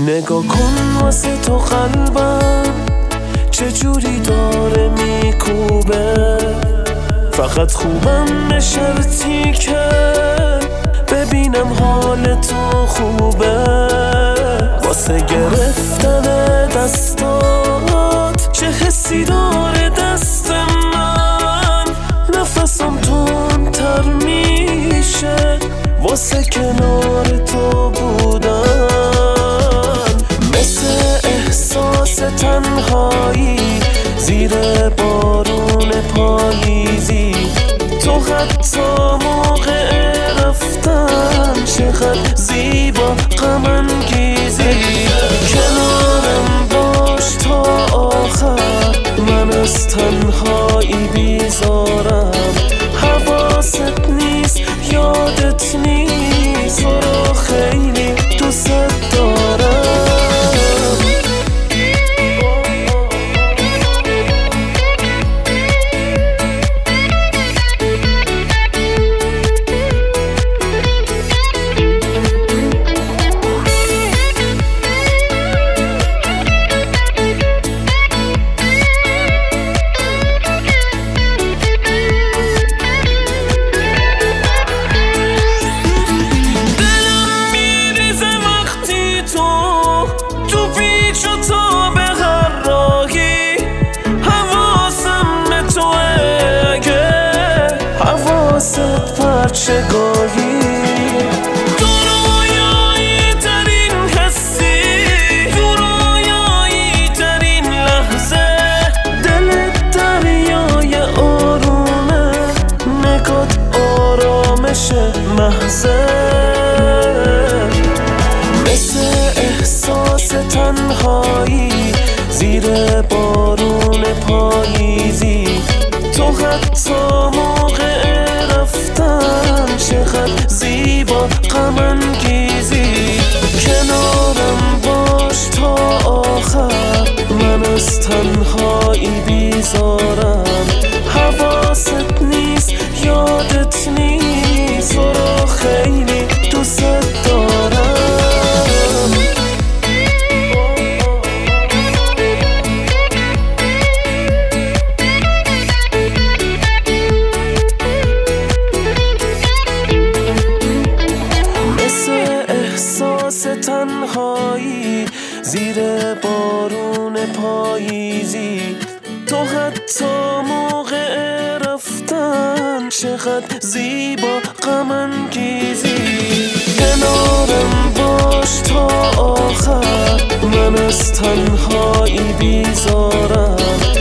نگاه کن واسه تو قلبم چجوری داره میکوبه، فقط خوبم به شرطی که ببینم حال تو خوبه. واسه گرفتن دستات چه حسی داره دست من، نفسم تندتر میشه واسه کنار تو بودن. مثل احساس تنهایی زیر بارون پاییزی، تو حتی موقع رفتن چقدر زیبا غم انگیزی. کنارم باش تا آخر، من از تنهایی بیزارم. حواست نیست یادت نیست تو رو خیلی دوست دارم. پرچگاهی تو رویایی ترین حسی، تو رویایی ترین لحظه. دلت دریای آرومه، نگات آرامش محضه. مثل احساس تنهایی زیر بارون پاییزی، تو حتی موقع رفتن چقدر زیبا غم انگیزی. کنارم باش تا آخر، من از تنهایی بیزارم. حواست نیست یادت نیست تو رو خیلی دوست دارم. تنهایی زیر بارون پاییزی، تو حتی موقع رفتن چقدر زیبا غم انگیزی. کنارم باش تا آخر، من از تنهایی بیزارم.